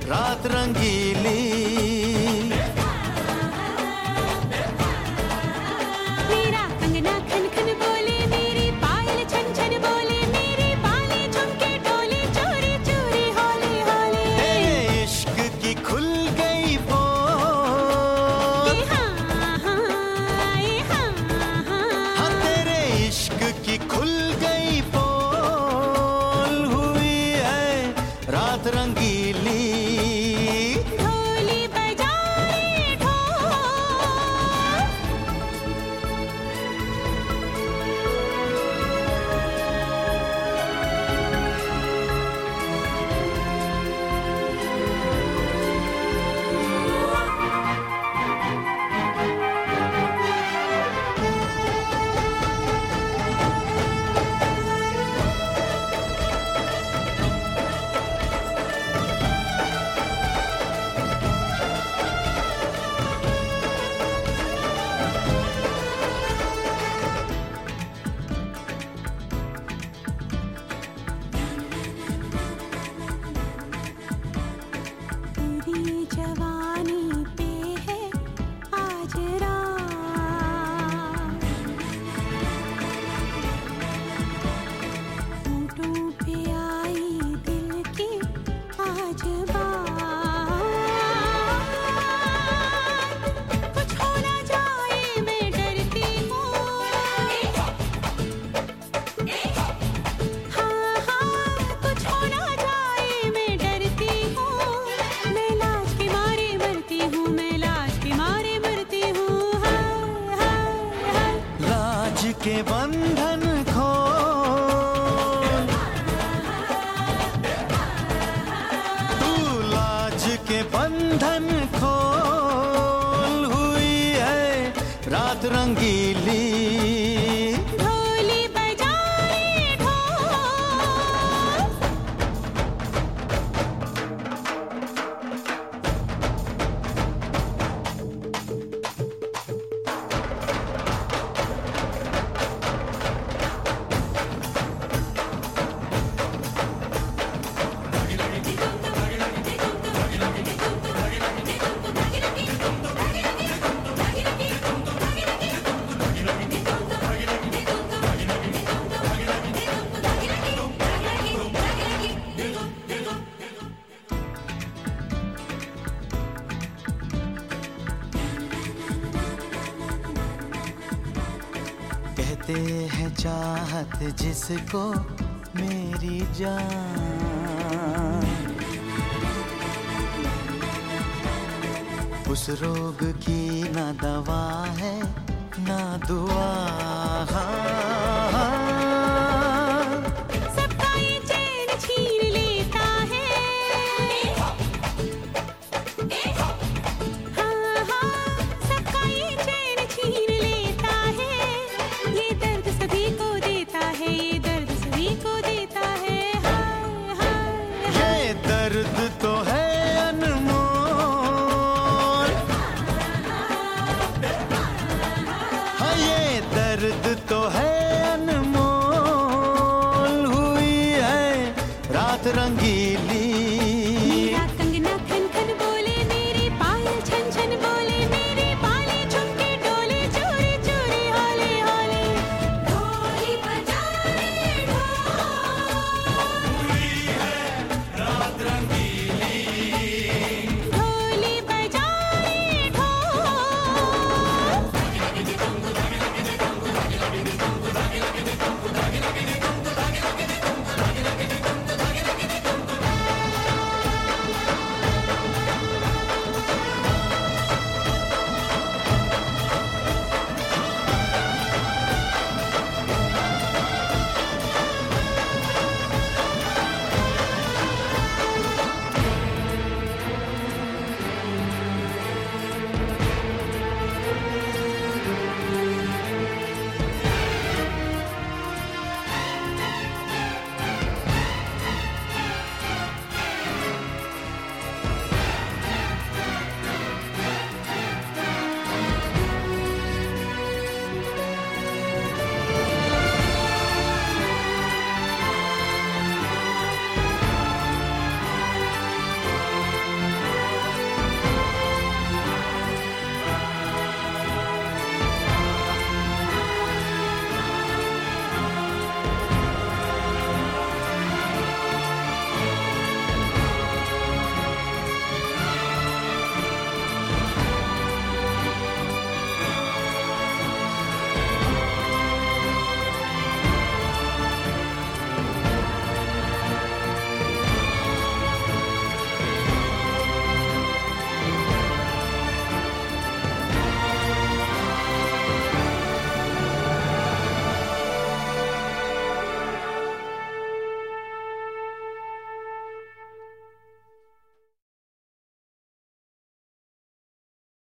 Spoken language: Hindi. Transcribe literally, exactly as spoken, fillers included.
रात रंगीली। मेरा कंगना खन खन बोले, मेरी पायल छन छन बोले, मेरी बाली झुमके डोले, चोरी चोरी होले होले। तेरे इश्क की खुल गई पोल, ये हाँ हाँ, ये हाँ हाँ। हाँ तेरे इश्क की खुल गई पोल, हुई है रात रंगीली। ढोली बजा रे ढोल। तेरी जवानी पे है आज रात, होठों पे आई दिल की आज बात। कुछ हो ना जाए मैं डरती हूँ, हाँ हाँ कुछ हो ना जाए मैं डरती हूँ। मैं लाज के मारे मरती हूँ, मैं लाज के मारे मरती हूँ। हाय हाय हाय। लाज के बंधन खोल, तू लाज के बंधन खोल, हुई है रात रंगीली। ढोली बजा रे ढोल। कहते हैं चाहत जिसको मेरी जान, उस रोग की ना दवा है ना दुआ। हाँ